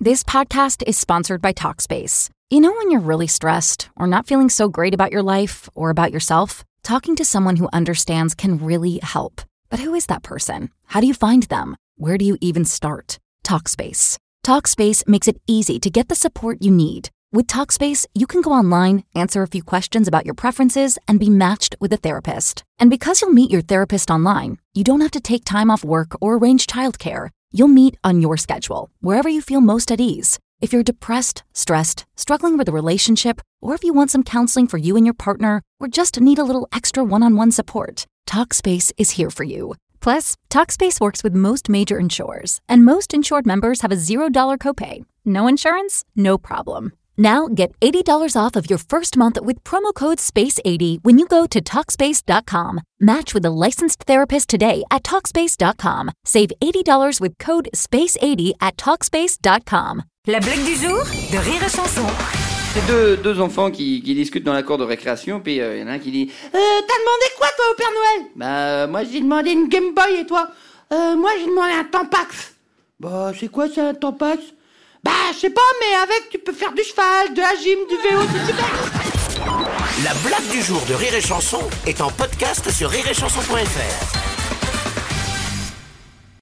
This podcast is sponsored by Talkspace. You know when you're really stressed or not feeling so great about your life or about yourself? Talking to someone who understands can really help. But who is that person? How do you find them? Where do you even start? Talkspace. Talkspace makes it easy to get the support you need. With Talkspace, you can go online, answer a few questions about your preferences, and be matched with a therapist. And because you'll meet your therapist online, you don't have to take time off work or arrange childcare. You'll meet on your schedule, wherever you feel most at ease. If you're depressed, stressed, struggling with a relationship, or if you want some counseling for you and your partner, or just need a little extra one-on-one support, Talkspace is here for you. Plus, Talkspace works with most major insurers, and most insured members have a $0 copay. No insurance? No problem. Now get $80 off of your first month with promo code SPACE80 when you go to Talkspace.com. Match with a licensed therapist today at Talkspace.com. Save $80 with code SPACE80 at Talkspace.com. La blague du jour de Rire et Chanson. C'est deux enfants qui discutent dans la cour de récréation, puis y en a un qui dit « T'as demandé quoi, toi, au Père Noël ?»« Bah, moi, j'ai demandé une Game Boy, et toi ?»« Moi, j'ai demandé un Tampax. »« Bah, c'est quoi, ça, un Tampax ?»« Bah, je sais pas, mais avec, tu peux faire du cheval, de la gym, du vélo, c'est super !» La blague du jour de Rire et Chanson est en podcast sur rireetchanson.fr.